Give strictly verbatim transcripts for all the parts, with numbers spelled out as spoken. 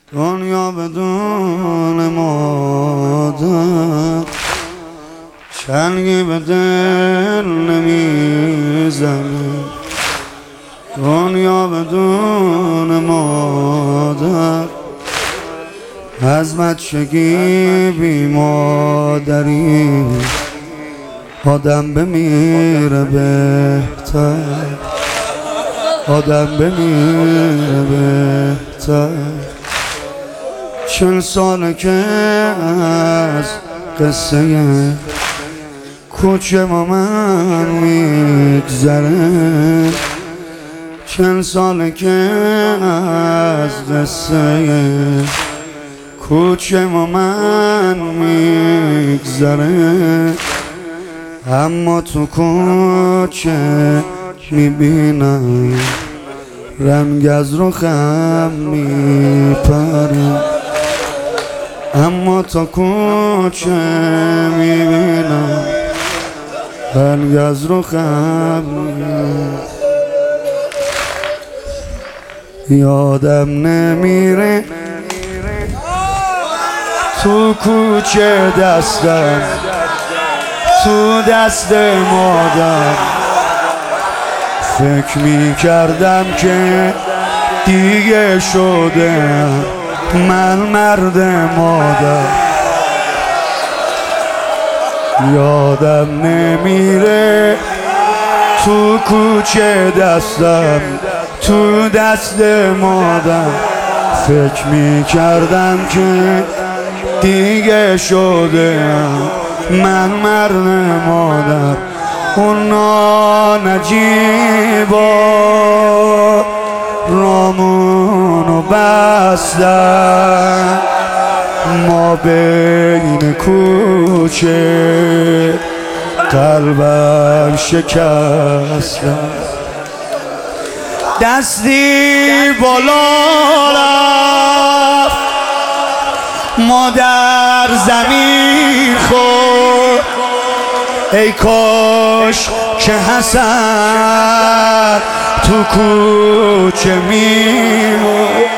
دنیا بدون مادر چنگی به دل نمیزنه. دنیا بدون مادر از بچگی بی مادری آدم بمیره بهتر، آدم بمیره بهتر. چل ساله که از قصه کوچه با من میگذره، چل ساله که از قصه کوچه با من میگذره. اما تو کوچه میبینم رنگ از رخم میپره، اما تا کوچه میبینم رنگ از رخم میپره. یادم نمیره تو کوچه دستم تو دست مادر، فکر میکردم که دیگه شده من مرد مادر. یادم نمیره تو کوچه دستم تو دست مادر، فکر میکردم که دیگه شده من مرد مادر. اونا نجیبا رامونو بستن، ما بین کوچه قلبم شکستن. دستی بالا رفت مادر زمین خورد، ای کاش که حسن تو کوچه میمون.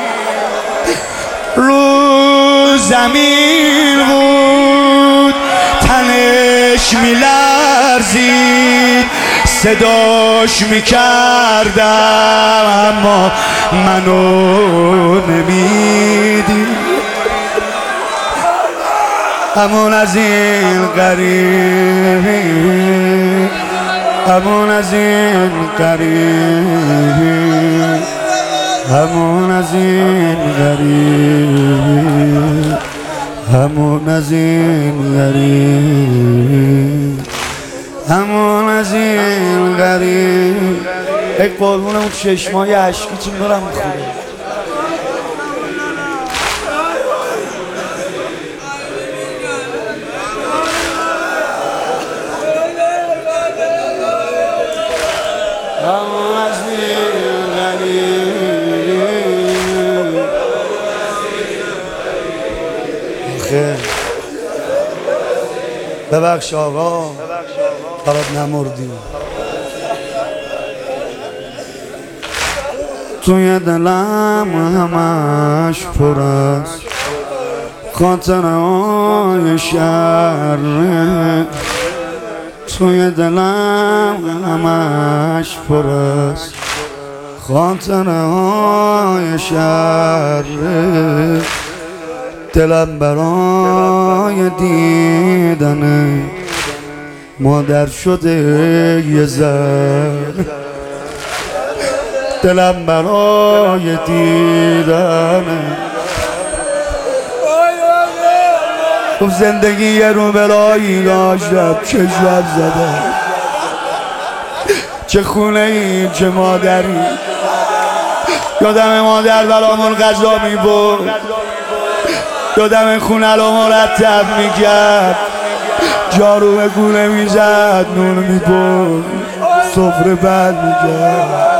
رو زمین بود تنش میلرزید، صداش میکردم اما منو نمیدید. همون از این قریبی، همون از این قریبی، همون از این قریبی، همون از این قریبی، همون از این قریبی. ای قربون اون چشمای عشقی چی نورم میخوره. ببخش آقا برات نمردی. توی دلم همش پر است خاطره های شر، توی دلم همش پر است خاطره های شر. دلم برای دیدن مادر شده یه ذره، دلم برای دیدن. گفت زندگی یه رو بلایی داشتم چشمم زده، چه خونه ایم چه مادری. یادم مادر برامون غذا میبرد، یادم خونه رو مرتب میکرد، جارو به گونه میزد، نون میبرد، سفره بر میکرد.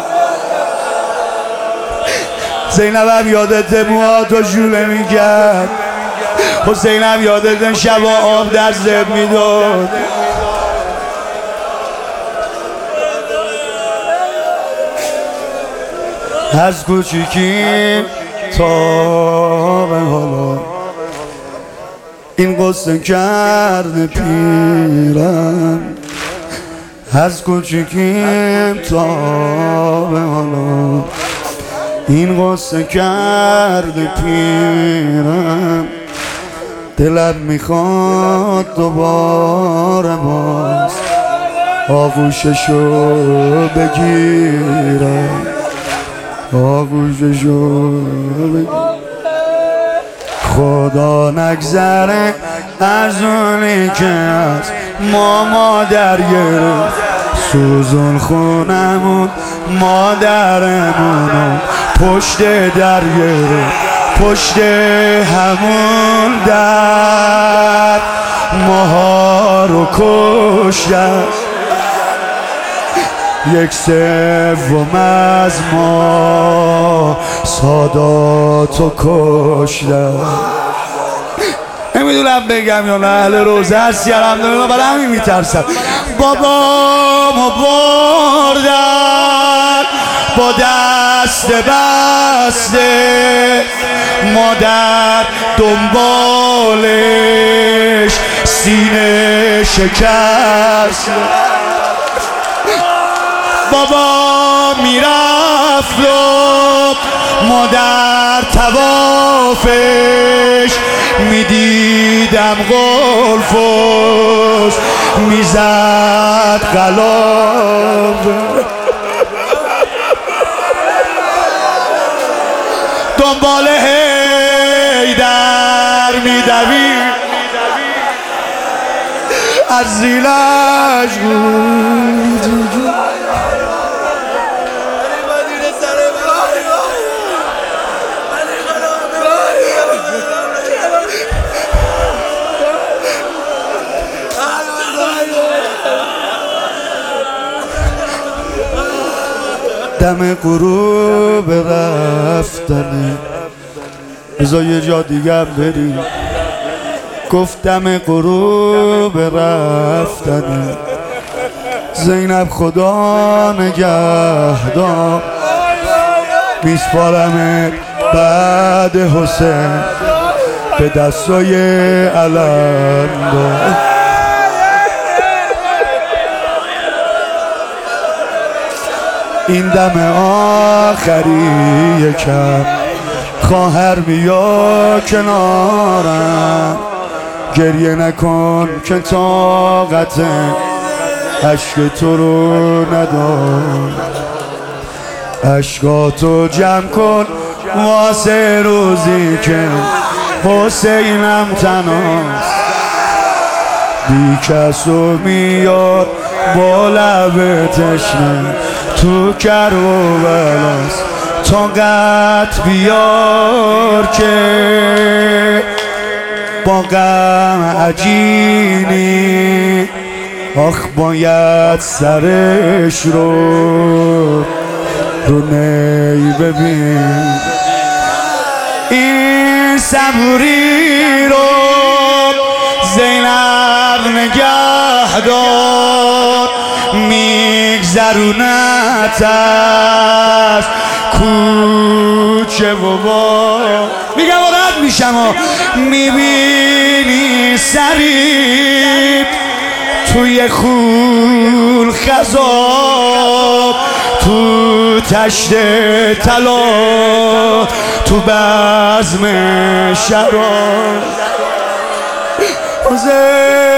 زینبم یادت موهاتو ژوله میکرد، حسینم یادت شبا آب در زب میداد. از کوچیکی تا به حالا این قصه کرده پیرم از کوچیکیم تا به حالا این قصه کرده پیرم دلم میخواد دوباره باز آغوششو بگیرم آغوششو بگیرم خدا نگذره از اونی که از ما مادر گرفت سوزون خونمون مادرمونو پشت در گرفت پشت همون در ماها رو کشتن یک سوم از ما ساداتو کشتن نمیدونم بگم یا نه اهل روزه هستی الحمدلله برای همین میترسم بابامو بردن با دست بسته مادر دنبالش سینه شکست بابا میرفت و مادر توافش میدیدم غلفش میزد غلافه دنبال حیدر میدوید از زیلش بود دم غروب رفتنه بذار یه جا دیگه بریم گفتم غروب رفتنه زینب خدا نگهدار میسپارمت بعد حسین به دستای علمدار این دم آخری یکم خواهر بیا کنارم گریه نکن که طاقت عشق تو رو ندارم عشقاتو جمع کن واسه روزی که حسینم تنهاست بی کس و میار با لب تشنه تو کر و بلاست طاقت بیار که با غم عجینی آخ باید سرش رو رو نی ببین این صبوری رو زینب نگهدار میگذرونت از کوچه و با میگم راحت میشم و میبینی سریب توی خول خضاب تو تشت طلا تو بزم شراب